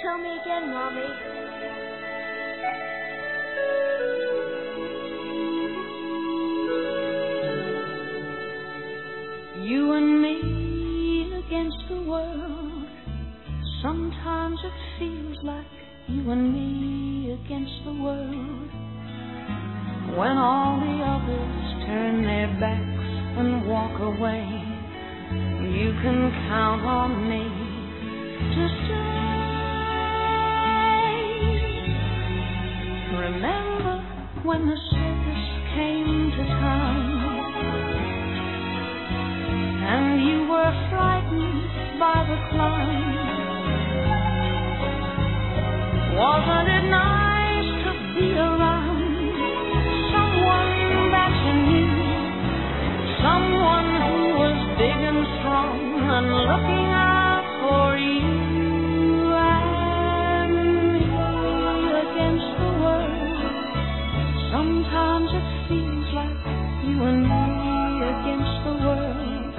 tell me again, Mommy. You and me against the world. Sometimes it feels like you and me against the world. When all the others turn their backs and walk away, you can count on me to stay. Remember when the circus came to town and you were frightened by the clown? Wasn't it nice to be around someone that you knew, someone who was big and strong and looking out for you? And me against the world. Sometimes it feels like you and me against the world.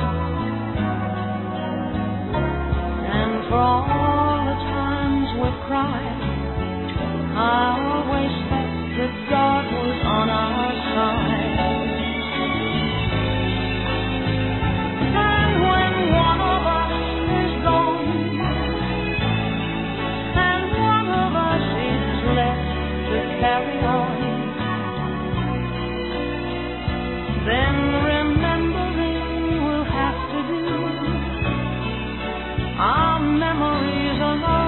And for all the times we've cried, I always felt that God was on our side. And when one of us is gone and one of us is left to carry on, then remembering will have to do. Our memories are